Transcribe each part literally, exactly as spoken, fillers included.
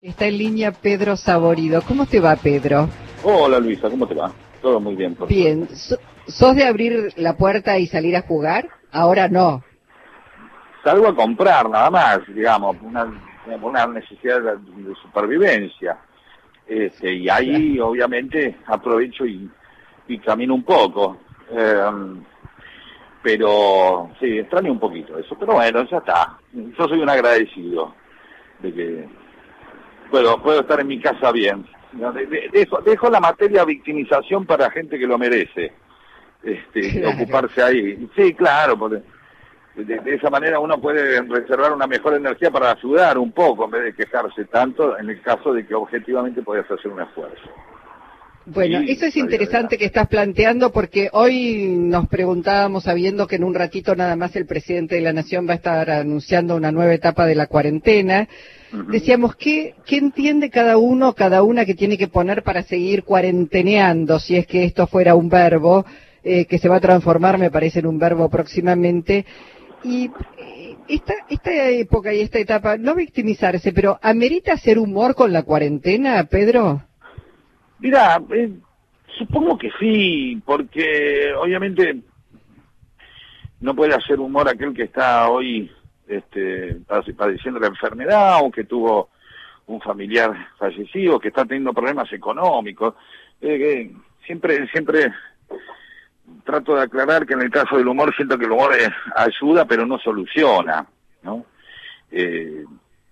Está en línea Pedro Saborido. ¿Cómo te va, Pedro? Hola, Luisa, ¿cómo te va? Todo muy bien, por Bien. So- ¿Sos de abrir la puerta y salir a jugar? Ahora no. Salgo a comprar, nada más, digamos, una, una necesidad de, de supervivencia. Este, y ahí, obviamente, aprovecho y, y camino un poco. Eh, pero, sí, extraño un poquito eso. Pero bueno, ya está. Yo soy un agradecido de que puedo, puedo estar en mi casa bien. ¿No? De, de, dejo, dejo la materia victimización para gente que lo merece. Este, Claro. Ocuparse ahí. Sí, claro, porque de, de esa manera uno puede reservar una mejor energía para ayudar un poco en vez de quejarse tanto en el caso de que objetivamente podías hacer un esfuerzo. Bueno, Sí, eso es sabía de interesante nada. que estás planteando porque hoy nos preguntábamos, sabiendo que en un ratito nada más el presidente de la Nación va a estar anunciando una nueva etapa de la cuarentena, Ujú. decíamos, ¿qué, qué entiende cada uno, cada una que tiene que poner para seguir cuarenteneando, si es que esto fuera un verbo, eh, que se va a transformar, me parece, en un verbo próximamente? Y eh, esta, esta época y esta etapa, no victimizarse, pero ¿amerita hacer humor con la cuarentena, Pedro? Mirá, eh, supongo que sí, porque obviamente no puede hacer humor aquel que está hoy este, pade- padeciendo la enfermedad o que tuvo un familiar fallecido, que está teniendo problemas económicos. Eh, que siempre, siempre trato de aclarar que en el caso del humor siento que el humor eh, ayuda pero no soluciona, ¿no? Eh,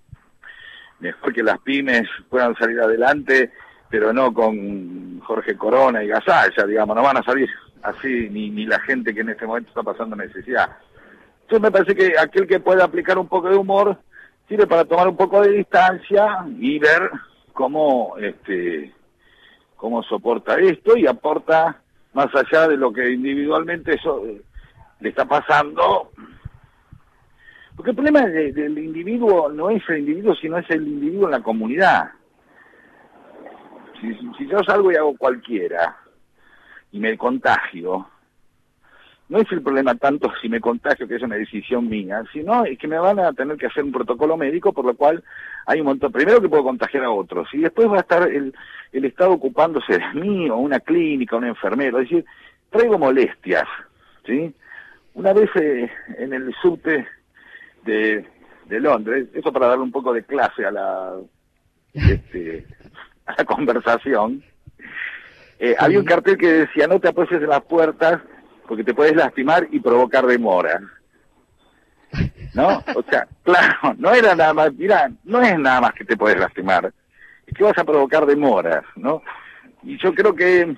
Mejor que las pymes puedan salir adelante, pero no con Jorge Corona y Gasalla, digamos, no van a salir así ni, ni la gente que en este momento está pasando necesidad. Entonces me parece que aquel que pueda aplicar un poco de humor sirve para tomar un poco de distancia y ver cómo este cómo soporta esto y aporta más allá de lo que individualmente eso eh, le está pasando. Porque el problema de- del individuo no es el individuo, sino es el individuo en la comunidad. Si, si yo salgo y hago cualquiera y me contagio, no es el problema tanto si me contagio, que es una decisión mía, sino es que me van a tener que hacer un protocolo médico, por lo cual hay un montón, primero que puedo contagiar a otros, y después va a estar el, el Estado ocupándose de mí, o una clínica, un enfermero, es decir, traigo molestias, ¿sí? Una vez eh, en el subte de, de Londres, eso para darle un poco de clase a la, este, a la conversación, eh, Sí. había un cartel que decía: no te apoyes en las puertas porque te puedes lastimar y provocar demora, ¿no? O sea, claro, no era nada más, mirá, no es nada más que te puedes lastimar, es que vas a provocar demoras, ¿no? Y yo creo que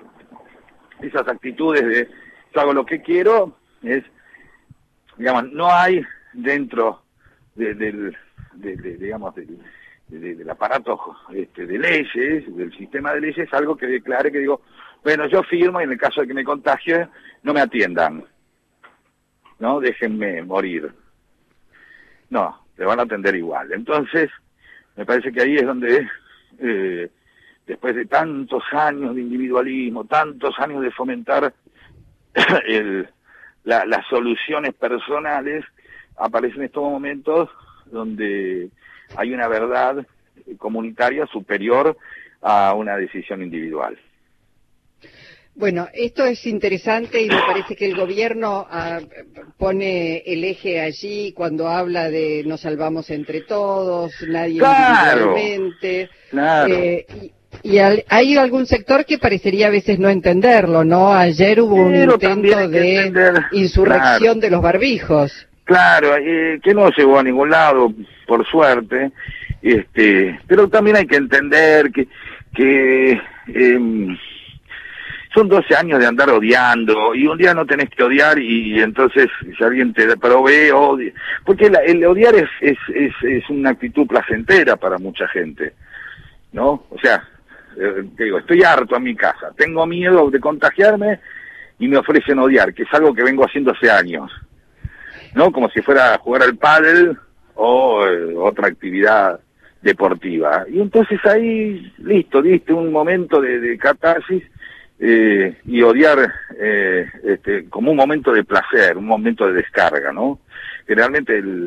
esas actitudes de yo hago lo que quiero, es, digamos, no hay dentro de- del, de, de- digamos, del, de- del aparato este, de leyes, del sistema de leyes, algo que declare que digo, bueno, yo firmo y en el caso de que me contagie, no me atiendan, ¿no? Déjenme morir. No, te van a atender igual. Entonces, me parece que ahí es donde, eh, después de tantos años de individualismo, tantos años de fomentar el, la, las soluciones personales, aparecen estos momentos donde hay una verdad comunitaria superior a una decisión individual. Bueno, esto es interesante y me parece que el gobierno ah, pone el eje allí cuando habla de nos salvamos entre todos, nadie Claro, individualmente. claro. Eh, y y al- hay algún sector que parecería a veces no entenderlo, ¿no? Ayer hubo un Pero también intento hay que de entender, insurrección de los barbijos. claro, eh, que no llegó a ningún lado, por suerte, este, pero también hay que entender que, que em, son doce años de andar odiando, y un día no tenés que odiar, y entonces si alguien te provee, odia. Porque la- el odiar es, es, es, es una actitud placentera para mucha gente, ¿no? O sea, eh, te digo, estoy harto en mi casa, tengo miedo de contagiarme y me ofrecen odiar, que es algo que vengo haciendo hace años, ¿no? Como si fuera a jugar al pádel o eh, otra actividad deportiva. Y entonces ahí, listo, diste un momento de, de catarsis, eh, y odiar eh, este, como un momento de placer, un momento de descarga, ¿no? Generalmente el,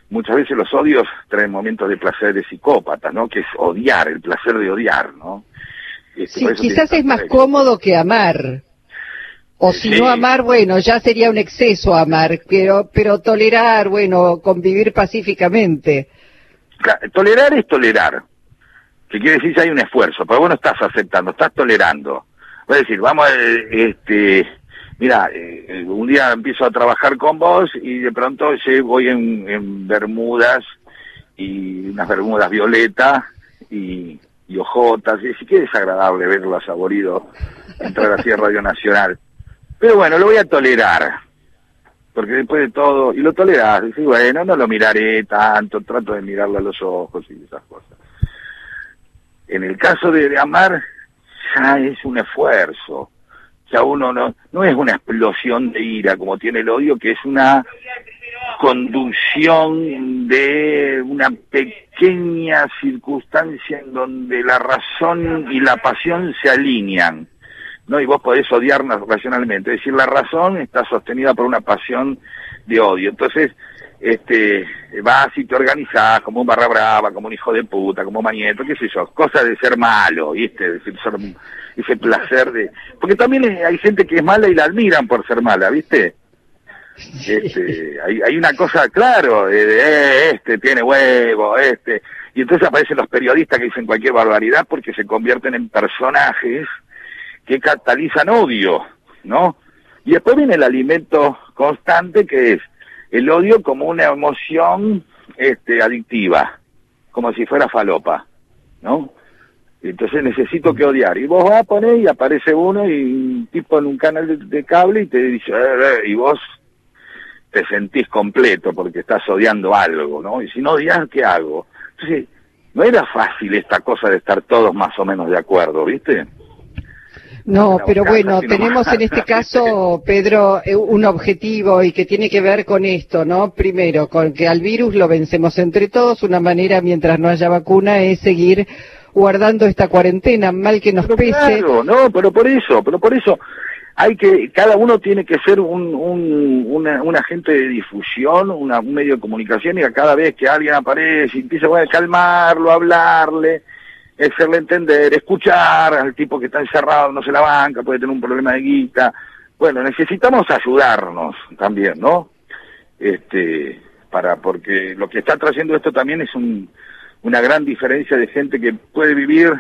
muchas veces los odios traen momentos de placer de psicópatas, ¿no? Que es odiar, el placer de odiar, ¿no? Este, sí, quizás es más éxito. cómodo que amar. O si sí. no amar, bueno, ya sería un exceso amar, pero, pero tolerar, bueno, convivir pacíficamente. Claro, tolerar es tolerar, que quiere decir que hay un esfuerzo, pero vos no estás aceptando, estás tolerando. Voy a decir, vamos, eh, este, mira, eh, un día empiezo a trabajar con vos y de pronto yo voy en, en bermudas, y unas bermudas violetas, y, y ojotas, y sí que es desagradable verlo asaborido entrar así a Radio Nacional. Pero bueno, lo voy a tolerar, porque después de todo, y lo tolerás, y bueno, no lo miraré tanto, trato de mirarlo a los ojos y esas cosas. En el caso de, de amar, ya es un esfuerzo, ya uno no, no es una explosión de ira como tiene el odio, que es una conducción de una pequeña circunstancia en donde la razón y la pasión se alinean, ¿no? Y vos podés odiarnos racionalmente, es decir, la razón está sostenida por una pasión de odio. Entonces, este, vas y te organizás como un barra brava, como un hijo de puta, como mañeto, qué sé yo, cosas de ser malo, ¿viste? De ser, ese placer de... Porque también hay gente que es mala y la admiran por ser mala, ¿viste? Este, hay, hay una cosa, claro, de, de eh, este tiene huevo, este... Y entonces aparecen los periodistas que dicen cualquier barbaridad porque se convierten en personajes que catalizan odio, ¿no? Y después viene el alimento constante, que es el odio como una emoción este, adictiva, como si fuera falopa, ¿no? Entonces necesito que odiar. Y vos vas a poner y aparece uno y un tipo en un canal de, de cable y te dice, eh, eh, y vos te sentís completo porque estás odiando algo, ¿no? Y si no odias, ¿qué hago? Entonces, no era fácil esta cosa de estar todos más o menos de acuerdo, ¿viste? No, pero bueno, tenemos en este caso, Pedro, un objetivo y que tiene que ver con esto, ¿no? Primero, con que al virus lo vencemos entre todos. Una manera, mientras no haya vacuna, es seguir guardando esta cuarentena, mal que nos pero pese. Claro, no, pero por eso, pero por eso hay que, cada uno tiene que ser un, un, una, un agente de difusión, una, un medio de comunicación, y a cada vez que alguien aparece y empieza bueno, a calmarlo, a hablarle, hacerle entender, escuchar al tipo que está encerrado, no se la banca, puede tener un problema de guita. Bueno, necesitamos ayudarnos también, ¿no? Este, para, porque lo que está trayendo esto también es un, una gran diferencia de gente que puede vivir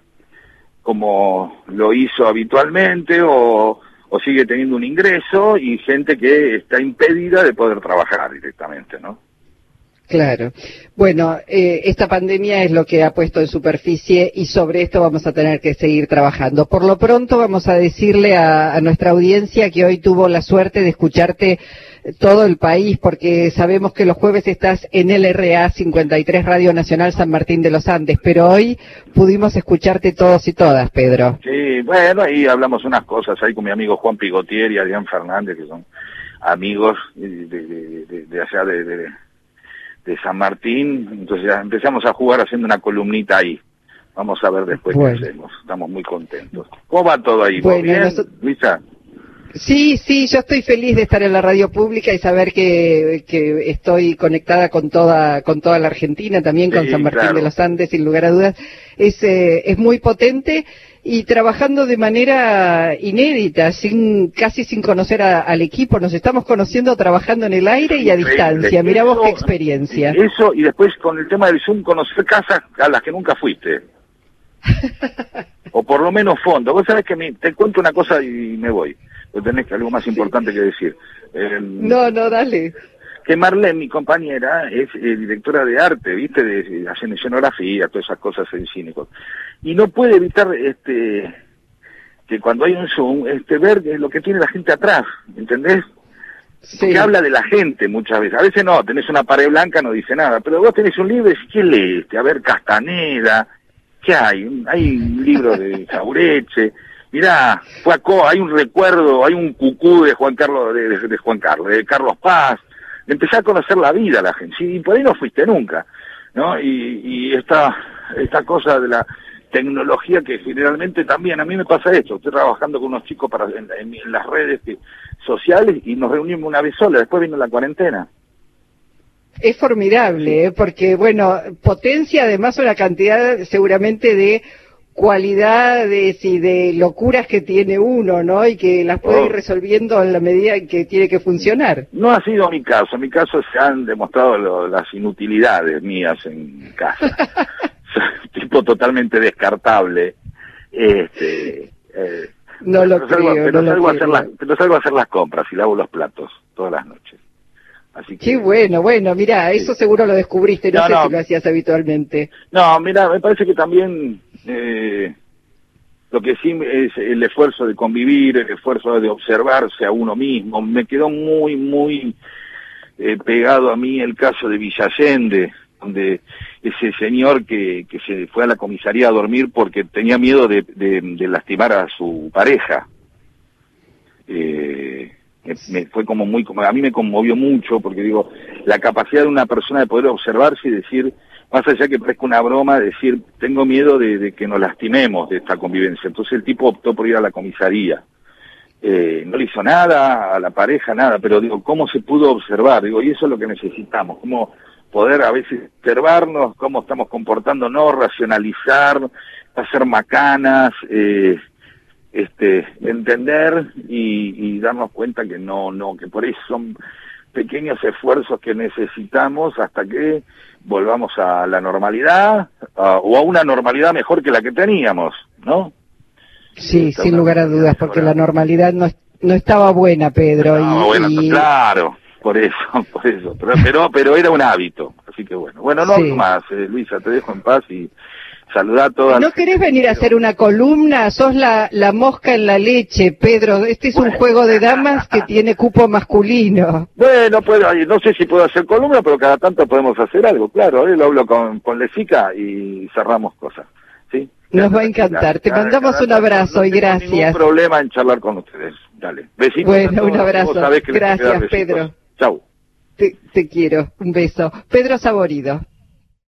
como lo hizo habitualmente o, o sigue teniendo un ingreso, y gente que está impedida de poder trabajar directamente, ¿no? Claro. Bueno, eh, esta pandemia es lo que ha puesto en superficie y sobre esto vamos a tener que seguir trabajando. Por lo pronto vamos a decirle a, a nuestra audiencia que hoy tuvo la suerte de escucharte todo el país, porque sabemos que los jueves estás en L R A cincuenta y tres Radio Nacional San Martín de los Andes, pero hoy pudimos escucharte todos y todas, Pedro. Sí, bueno, ahí hablamos unas cosas ahí con mi amigo Juan Pigotier y Adrián Fernández, que son amigos de, de, de, de, de allá de... de de San Martín, entonces ya empezamos a jugar haciendo una columnita ahí. Vamos a ver después bueno. qué hacemos. Estamos muy contentos. ¿Cómo va todo ahí? Bueno, ¿Bien, nos... Luisa? Sí, sí, yo estoy feliz de estar en la radio pública y saber que, que estoy conectada con toda con toda la Argentina, también con sí, San Martín claro. de los Andes, sin lugar a dudas. Es, eh, es muy potente y trabajando de manera inédita, sin casi sin conocer a, al equipo. Nos estamos conociendo trabajando en el aire y a sí, distancia. Mirá vos qué experiencia. Eso, y después con el tema del Zoom, conocer casas a las que nunca fuiste. O por lo menos fondo. Vos sabés que me, te cuento una cosa y me voy. Pues tenés algo más importante sí. que decir. Eh, no, no, dale. Que Marlene, mi compañera, es eh, directora de arte, ¿viste? De, de, hacen escenografía, todas esas cosas en cine. Y no puede evitar este que cuando hay un Zoom, este ver lo que tiene la gente atrás, ¿entendés? Sí. Que habla de la gente muchas veces. A veces no, tenés una pared blanca, no dice nada. Pero vos tenés un libro y decís, ¿qué lees? A ver, Castaneda. ¿Qué hay? Hay un libro de Jaureche. Mirá, fue a Co, hay un recuerdo, hay un cucú de Juan Carlos, de, de, de Juan Carlos, de Carlos Paz. Empecé a conocer la vida a la gente, sí, y por ahí no fuiste nunca, ¿no? Y, y esta, esta cosa de la tecnología que generalmente también, a mí me pasa esto, estoy trabajando con unos chicos para en, en, en las redes que, sociales y nos reunimos una vez sola, después vino la cuarentena. Es formidable, ¿eh? Porque, bueno, potencia además una cantidad seguramente de cualidades y de locuras que tiene uno, ¿no? Y que las puede Oh. ir resolviendo en la medida en que tiene que funcionar. No ha sido mi caso. En mi caso se han demostrado lo- las inutilidades mías en casa. Soy tipo totalmente descartable. Este, eh, No lo pero salgo, creo, pero no lo salgo a hacer creo. las, pero salgo a hacer las compras y lavo los platos todas las noches. Así que, Qué bueno, bueno, mira, Sí. eso seguro lo descubriste, no, No, sé no. si lo hacías habitualmente. No, mira, me parece que también eh, lo que sí es el esfuerzo de convivir, el esfuerzo de observarse a uno mismo. Me quedó muy, muy eh, pegado a mí el caso de Villa Allende, donde ese señor que, que se fue a la comisaría a dormir porque tenía miedo de, de, de lastimar a su pareja. Eh, me, me fue como muy, como a mí me conmovió mucho porque digo, la capacidad de una persona de poder observarse y decir, más allá que parezca una broma, decir, tengo miedo de, de que nos lastimemos de esta convivencia. Entonces el tipo optó por ir a la comisaría. Eh, no le hizo nada a la pareja, nada, pero digo, ¿cómo se pudo observar? Digo, y eso es lo que necesitamos, cómo poder a veces observarnos, cómo estamos comportándonos, racionalizar, hacer macanas, eh, este, entender y, y darnos cuenta que no, no, que por eso son pequeños esfuerzos que necesitamos hasta que volvamos a la normalidad, a, o a una normalidad mejor que la que teníamos, ¿no? Sí, Está sin una lugar a normalidad dudas, porque la mejorada. normalidad no, es- no estaba buena, Pedro. No, y, bueno, y- claro, por eso, por eso, pero, pero, pero era un hábito, así que bueno. Bueno, no Sí. hablo más, eh, Luisa, te dejo en paz y saludá a todas. ¿No querés venir a hacer una columna? Sos la, la mosca en la leche, Pedro. Este es un Bueno. juego de damas que tiene cupo masculino. Bueno, puedo, ay, no sé si puedo hacer columna, pero cada tanto podemos hacer algo, claro, eh, lo hablo con, con Lesica y cerramos cosas, ¿sí? Nos va a encantar. Te Cada- mandamos cada un tanto, abrazo no y tengo gracias. ningún problema en charlar con ustedes, dale. Besitos a Bueno, todos, un abrazo. vos sabés que les tengo que dar Gracias, besitos. Pedro. Chau. Te, te quiero. Un beso. Pedro Saborido.